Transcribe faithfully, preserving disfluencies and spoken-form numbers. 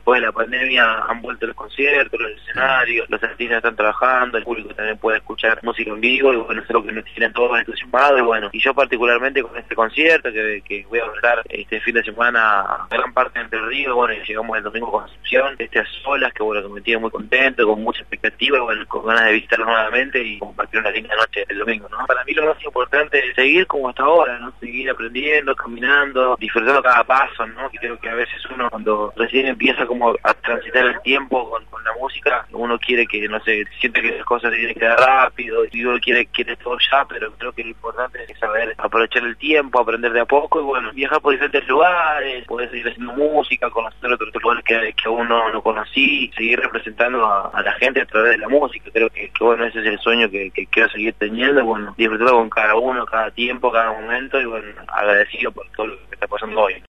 después de la pandemia han vuelto los conciertos, los escenarios, los artistas están trabajando, el público también puede escuchar música en vivo, y bueno, eso es lo que nos tienen todos entusiasmados, y bueno, y yo particularmente con este concierto que, que voy a hablar este fin de semana a gran parte de Entre Ríos, bueno, y llegamos el domingo a Concepción, este a solas, que bueno, que me tiene muy contento, con mucha expectativa, y bueno, con ganas de visitarlo nuevamente y compartir una linda noche el domingo, ¿no? Para mí lo más importante es seguir como hasta ahora, ¿no? Seguir aprendiendo, caminando, disfrutando cada paso, ¿no? Que creo que a veces uno cuando recién empieza como a transitar el tiempo con, con la música, uno quiere que, no sé, siente que las cosas se tienen que dar rápido, y uno quiere, quiere todo ya, pero creo que lo importante es saber aprovechar el tiempo, aprender de a poco, y bueno, viajar por diferentes lugares, poder seguir haciendo música, conocer otros lugares que, que aún no, no conocí, seguir representando a, a la gente a través de la música. Creo que, que bueno, ese es el sueño que, que quiero seguir teniendo, bueno, disfrutar con cada uno, cada tiempo, cada momento, y bueno, agradecido por todo lo que está pasando hoy.